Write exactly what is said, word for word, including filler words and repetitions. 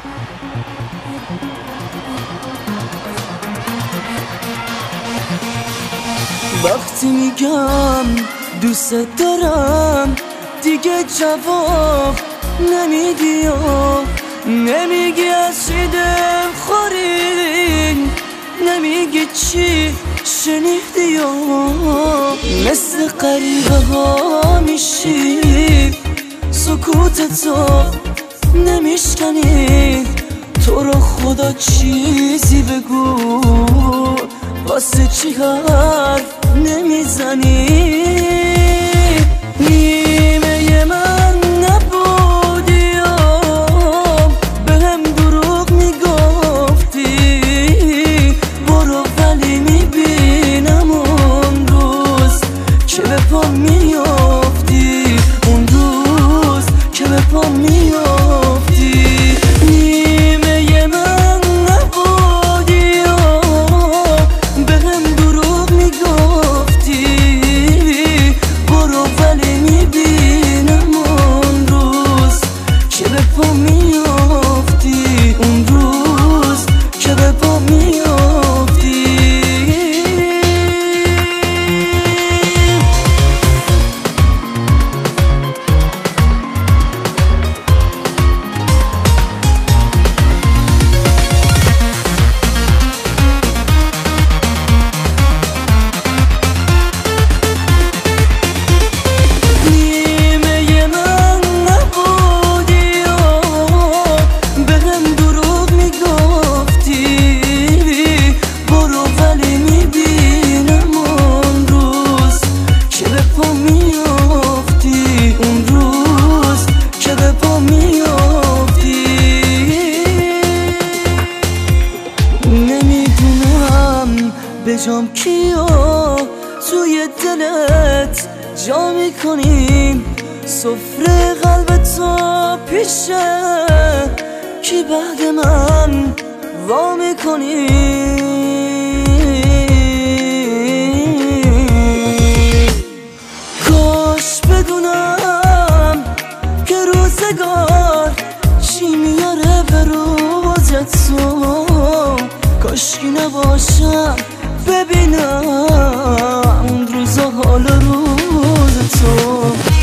وقتی میگم دوست دارم دیگه جواب نمیدی و نمیگی از چی دل خوری، نمیگی چی شنیدی و مثل غریبه ها میشی، سکوتتو نمیشکنی. تو رو خدا چیزی بگو، واسه چی حرف نمیزنی؟ نیمه من نبودی و به هم دروغ میگفتی. برو ولی میبینم اون روز که به پا میافتی، اون روز که به پا میافتی. بجام کیو توی دلت جا میکنیم، سفره قلب تو پیشه کی بعد من وا میکنیم. کاش بدونم که روزگار چی میاره به روزت تو، کاشکی نباشم ببینم اون روزا حال روز تو.